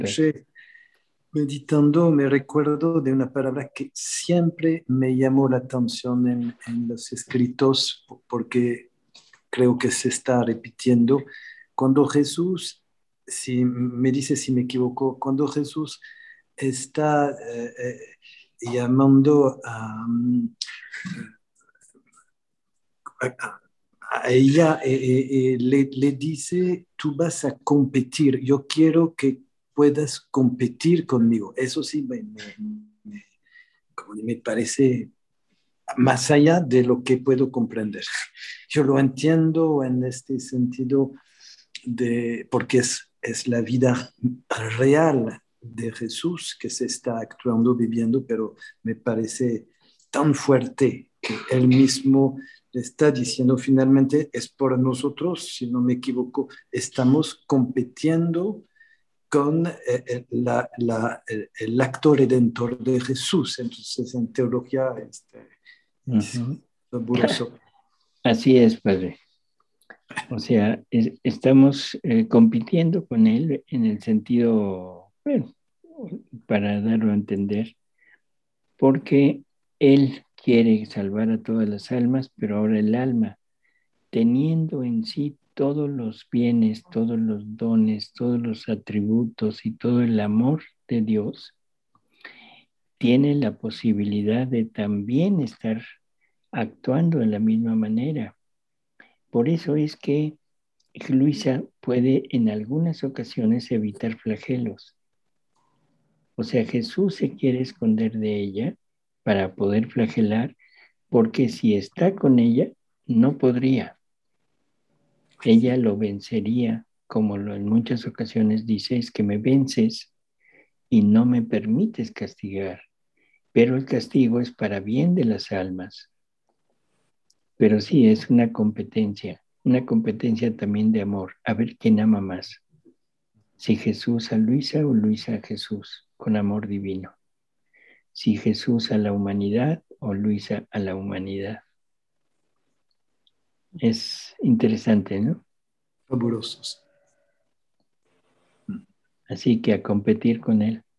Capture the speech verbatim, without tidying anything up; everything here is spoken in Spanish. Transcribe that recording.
Noche, meditando, me recuerdo de una palabra que siempre me llamó la atención en, en los escritos, porque creo que se está repitiendo. Cuando Jesús, si me dice si me equivoco, cuando Jesús está eh, eh, llamando a, a- a ella, eh, eh, eh, le, le dice, tú vas a competir, yo quiero que puedas competir conmigo. Eso sí me, me- me- como me parece más allá de lo que puedo comprender. Yo lo entiendo en este sentido de, porque es, es la vida real de Jesús que se está actuando, viviendo, pero me parece tan fuerte que él mismo le está diciendo finalmente es por nosotros, si no me equivoco, estamos compitiendo con eh, eh, la, la, el, el acto redentor de Jesús. Entonces, en teología este, es Ujú. fabuloso. Así es, padre. O sea, es- estamos eh, compitiendo con él en el sentido, bueno, para darlo a entender, porque él quiere salvar a todas las almas, pero ahora el alma, teniendo en sí todos los bienes, todos los dones, todos los atributos y todo el amor de Dios, tiene la posibilidad de también estar actuando de la misma manera. Por eso es que Luisa puede en algunas ocasiones evitar flagelos. O sea, Jesús se quiere esconder de ella para poder flagelar, porque si está con ella, no podría. Ella lo vencería, como lo en muchas ocasiones dice, es que me vences y no me permites castigar. Pero el castigo es para bien de las almas. Pero sí, es una competencia, una competencia también de amor, a ver quién ama más. Si Jesús a Luisa o Luisa a Jesús, con amor divino. Si Jesús a la humanidad o Luisa a la humanidad. Es interesante, ¿no? Fabulosos. Así que a competir con él.